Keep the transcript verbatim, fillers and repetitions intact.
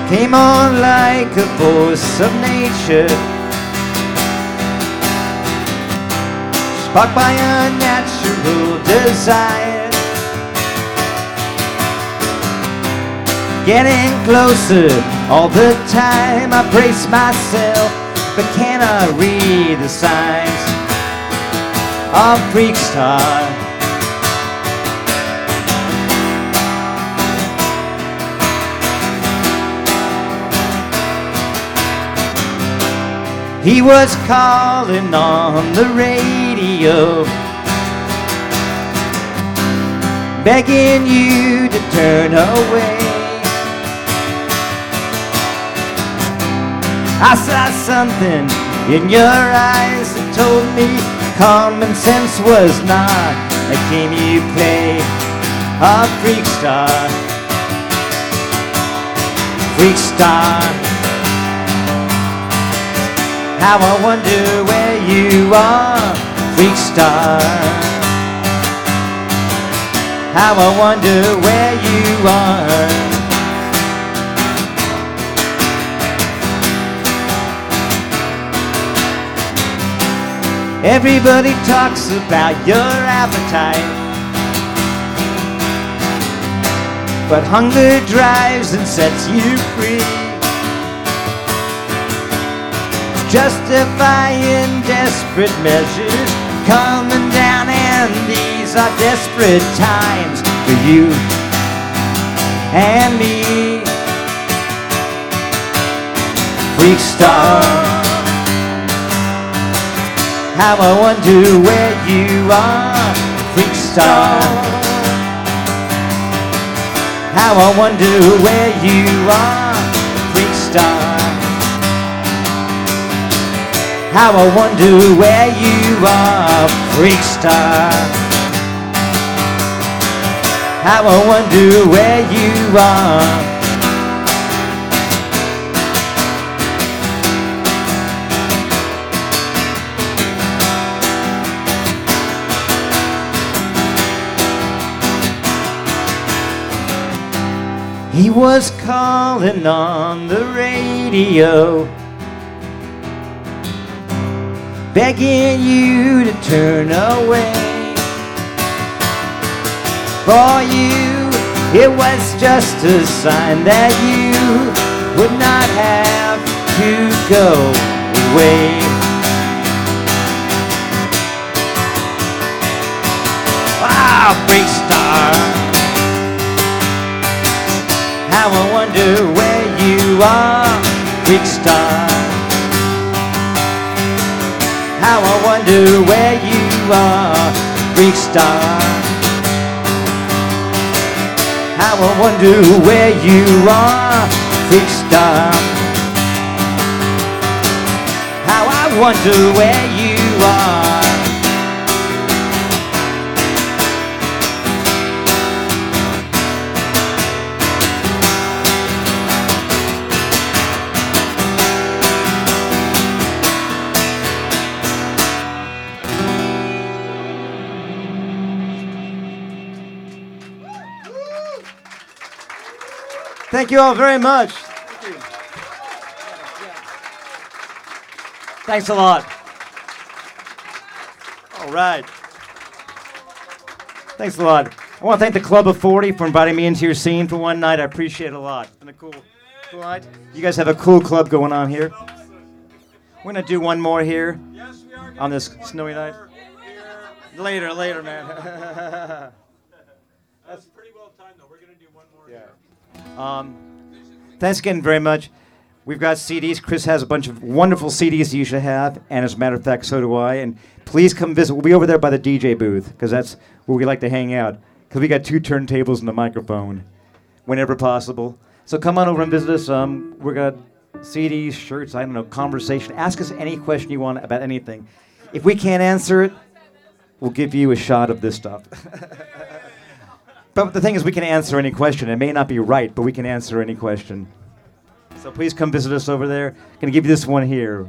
came on like a force of nature, sparked by a natural desire, getting closer all the time. I brace myself, but cannot read the signs of freak star. He was calling on the radio, begging you to turn away. I saw something in your eyes that told me common sense was not a game you play. A freak star, freak star. How I wonder where you are, freak star. How I wonder where you are. Everybody talks about your appetite, but hunger drives and sets you free, justifying desperate measures coming down, and these are desperate times for you and me. Freak star. How I wonder where you are, freak star. How I wonder where you are, freak star. How I wonder where you are, freak star. How I wonder where you are. He was calling on the radio, begging you to turn away. For you, it was just a sign that you would not have to go away. Wow, freak star. How I wonder where you are, freak star. How I wonder where you are, freak star. How I wonder where you are, freak star. How I wonder where you are. Thank you all very much. Thank you. Thanks a lot. All right. Thanks a lot. I want to thank the Club of forty for inviting me into your scene for one night. I appreciate it a lot. It's been a cool, cool night. You guys have a cool club going on here. We're going to do one more here on this snowy night. Later, later, man. That's pretty well timed, though. We're going to do one more Yeah. here. Um, thanks again very much. We've got C Ds. Chris has a bunch of wonderful C Ds you should have, and as a matter of fact, so do I. And please come visit. We'll be over there by the D J booth, because that's where we like to hang out, because we got two turntables and a microphone, whenever possible. So come on over and visit us. Um, we got C Ds, shirts, I don't know, conversation. Ask us any question you want about anything. If we can't answer it, we'll give you a shot of this stuff. But the thing is, we can answer any question. It may not be right, but we can answer any question. So please come visit us over there. Going to give you this one here.